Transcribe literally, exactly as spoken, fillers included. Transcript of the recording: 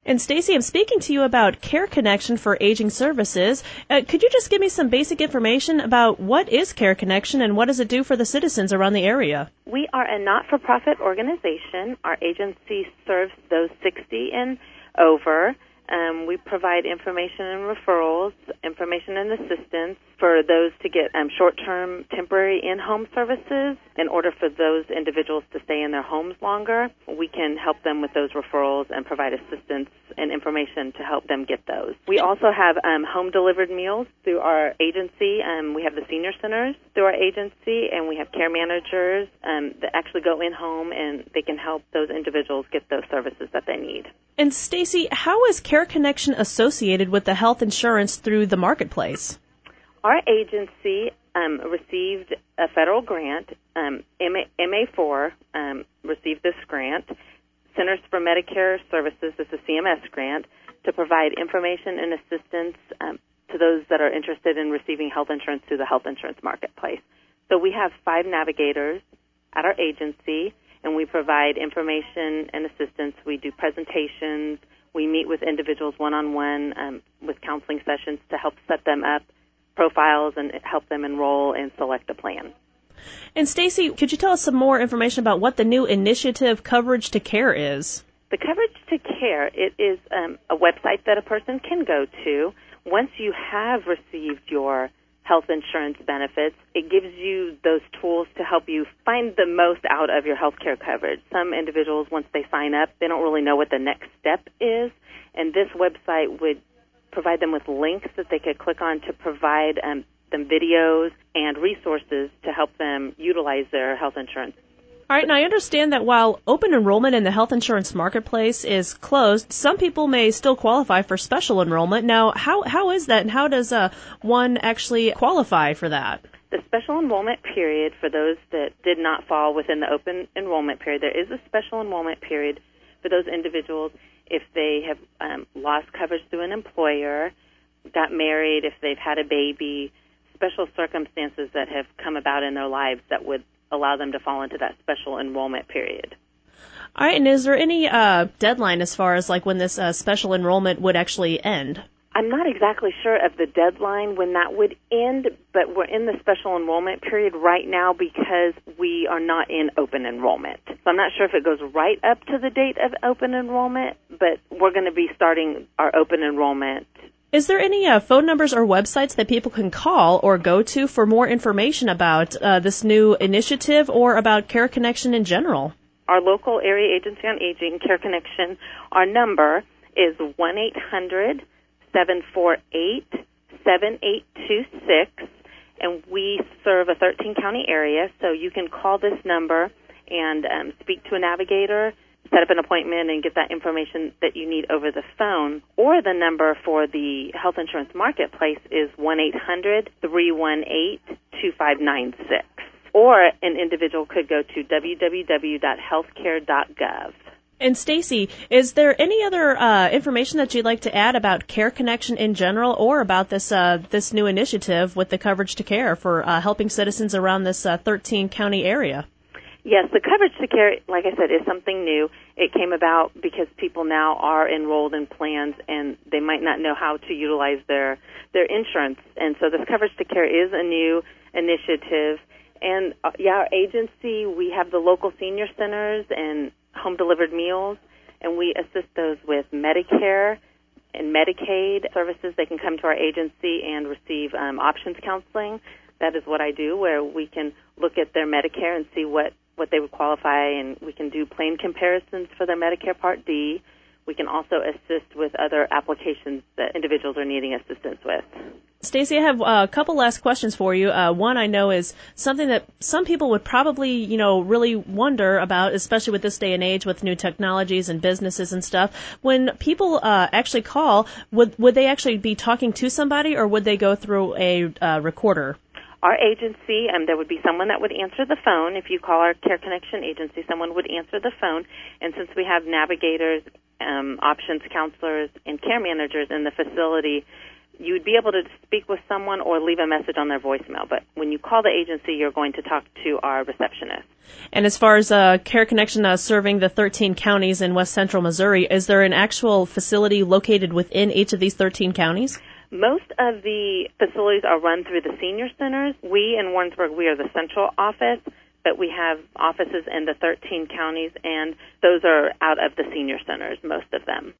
And Stacy, I'm speaking to you about Care Connection for Aging Services. Uh, could you just give me some basic information about what is Care Connection and what does it do for the citizens around the area? We are a not-for-profit organization. Our agency serves those sixty and over. Um, we provide information and referrals, information and assistance for those to get um, short-term temporary in-home services in order for those individuals to stay in their homes longer. We can help them with those referrals and provide assistance and information to help them get those. We also have um, home-delivered meals through our agency. Um, we have the senior centers through our agency, and we have care managers um, that actually go in-home, and they can help those individuals get those services that they need. And Stacy, how is Care Connection associated with the health insurance through the marketplace? Our agency um, received a federal grant. Um, M A four um, received this grant. Centers for Medicare Services, this is a C M S grant, to provide information and assistance um, to those that are interested in receiving health insurance through the health insurance marketplace. So we have five navigators at our agency, and we provide information and assistance. We do presentations. We meet with individuals one-on-one um, with counseling sessions to help set them up, profiles, and help them enroll and select a plan. And Stacy, could you tell us some more information about what the new initiative Coverage to Care is? The Coverage to Care, it is um, a website that a person can go to. Once you have received your health insurance benefits, it gives you those tools to help you find the most out of your health care coverage. Some individuals, once they sign up, they don't really know what the next step is, and this website would provide them with links that they could click on to provide um, them videos and resources to help them utilize their health insurance. All right, now I understand that while open enrollment in the health insurance marketplace is closed, some people may still qualify for special enrollment. Now, how how is that, and how does uh, one actually qualify for that? The special enrollment period, for those that did not fall within the open enrollment period, there is a special enrollment period for those individuals if they have um, lost coverage through an employer, got married, if they've had a baby, special circumstances that have come about in their lives that would allow them to fall into that special enrollment period. All right, and is there any uh, deadline as far as like when this uh, special enrollment would actually end? I'm not exactly sure of the deadline when that would end, but we're in the special enrollment period right now because we are not in open enrollment. So I'm not sure if it goes right up to the date of open enrollment, but we're going to be starting our open enrollment. Is there any uh, phone numbers or websites that people can call or go to for more information about uh, this new initiative or about Care Connection in general? Our local area agency on aging, Care Connection, our number is one eight hundred seven four eight seven eight two six, and we serve a thirteen-county area, so you can call this number and um, speak to a navigator, set up an appointment, and get that information that you need over the phone. Or the number for the health insurance marketplace is one eight hundred three one eight two five nine six. Or an individual could go to w w w dot healthcare dot gov. And Stacy, is there any other uh, information that you'd like to add about Care Connection in general, or about this uh, this new initiative with the Coverage to Care for uh, helping citizens around this uh, thirteen-county area? Yes, the Coverage to Care, like I said, is something new. It came about because people now are enrolled in plans and they might not know how to utilize their their insurance. And so this Coverage to Care is a new initiative. And, uh, yeah, our agency, we have the local senior centers and home-delivered meals, and we assist those with Medicare and Medicaid services. They can come to our agency and receive um, options counseling. That is what I do, where we can look at their Medicare and see what, what they would qualify, and we can do plan comparisons for their Medicare Part D. We can also assist with other applications that individuals are needing assistance with. Stacy, I have a couple last questions for you. Uh, one I know is something that some people would probably, you know, really wonder about, especially with this day and age with new technologies and businesses and stuff. When people uh, actually call, would would they actually be talking to somebody, or would they go through a uh, recorder? Our agency, um, there would be someone that would answer the phone. If you call our Care Connection agency, someone would answer the phone. And since we have navigators, um, options counselors, and care managers in the facility, you would be able to speak with someone or leave a message on their voicemail. But when you call the agency, you're going to talk to our receptionist. And as far as uh, Care Connection uh, serving the thirteen counties in west central Missouri, is there an actual facility located within each of these thirteen counties? Most of the facilities are run through the senior centers. We in Warrensburg, we are the central office, but we have offices in the thirteen counties, and those are out of the senior centers, most of them.